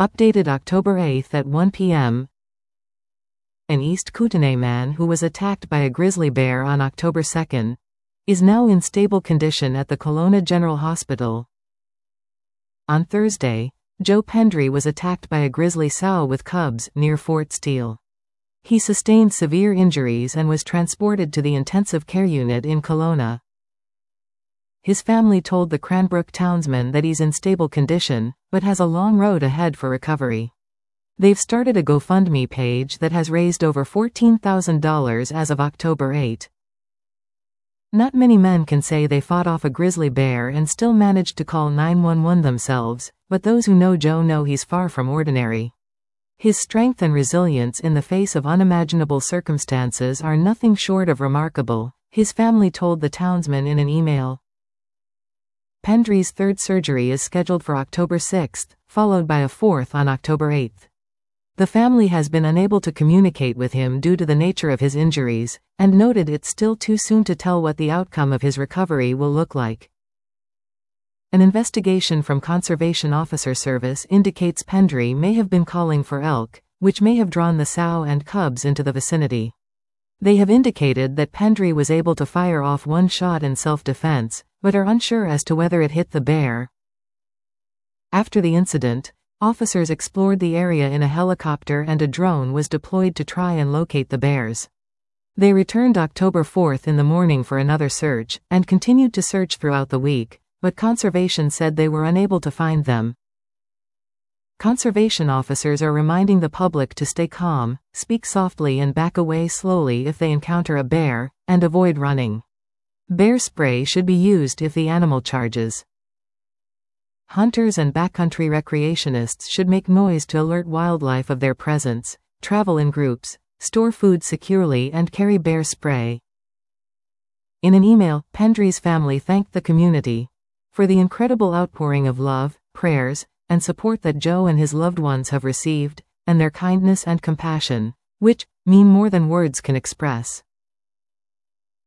Updated October 8 at 1 p.m. An East Kootenay man who was attacked by a grizzly bear on October 2 is now in stable condition at the Kelowna General Hospital. On Thursday, Joe Pendry was attacked by a grizzly sow with cubs near Fort Steele. He sustained severe injuries and was transported to the intensive care unit in Kelowna. His family told the Cranbrook Townsman that he's in stable condition, but has a long road ahead for recovery. They've started a GoFundMe page that has raised over $14,000 as of October 8. Not many men can say they fought off a grizzly bear and still managed to call 911 themselves, but those who know Joe know he's far from ordinary. His strength and resilience in the face of unimaginable circumstances are nothing short of remarkable, his family told the Townsman in an email. Pendry's third surgery is scheduled for October 6, followed by a fourth on October 8. The family has been unable to communicate with him due to the nature of his injuries, and noted it's still too soon to tell what the outcome of his recovery will look like. An investigation from Conservation Officer Service indicates Pendry may have been calling for elk, which may have drawn the sow and cubs into the vicinity. They have indicated that Pendry was able to fire off one shot in self-defense, but are unsure as to whether it hit the bear. After the incident, officers explored the area in a helicopter and a drone was deployed to try and locate the bears. They returned October 4 in the morning for another search, and continued to search throughout the week, but conservation said they were unable to find them. Conservation officers are reminding the public to stay calm, speak softly and back away slowly if they encounter a bear, and avoid running. Bear spray should be used if the animal charges. Hunters and backcountry recreationists should make noise to alert wildlife of their presence, travel in groups, store food securely and carry bear spray. In an email, Pendry's family thanked the community for the incredible outpouring of love, prayers, and support that Joe and his loved ones have received, and their kindness and compassion, which mean more than words can express.